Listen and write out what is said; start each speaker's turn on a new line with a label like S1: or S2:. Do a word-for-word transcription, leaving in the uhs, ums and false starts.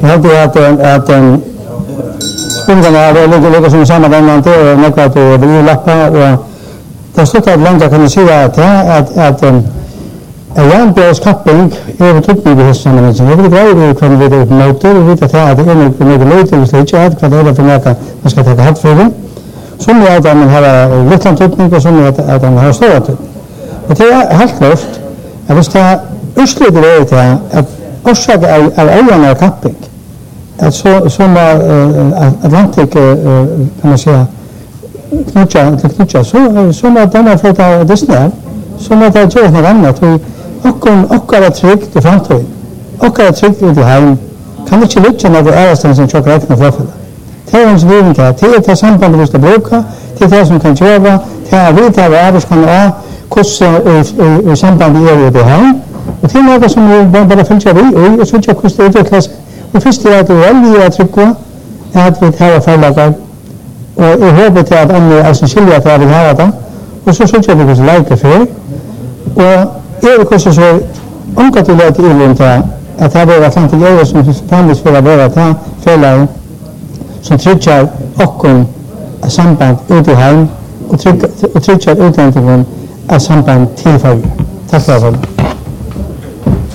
S1: Jag hade att att en spingarna är lite lite som samma den man till några på det lappa och det står att landa kan säga att att att en en björskapping är typ med det som man säger. Det går från det motor och det är det är något lite så lite att vad det för något man ska ta hatt för det. Som är att man har lite teknik och som är att man har stora teknik. Och det är helt klart att det ska ursluta det att orsaka av öarna kapping. Att så som Atlantic kan man säga knutcha knutcha så som att den har fått av Disney som att det gör något annat och och alla tryggt i framtiden. Och alla tryggt i hem kan inte lycka när det är så som choklad och fluffel. Det är ens vinka till det samband med det bruka till det som kan göra till att vita vad arbets kan vara hur i samband är det hem och till något som vi bara följer vi och så jag kostar utvecklas och först är att det är väldigt trycka att vi tar förlagar och jag hoppas att andra är skilja för att vi har det och så så jag det så lite för och är det kanske så onkat till att illuntera att det var sant det som fanns för att vara ta förlag som trycker och ett samband ut i hem och trycker och trycker ut en samband till för tack för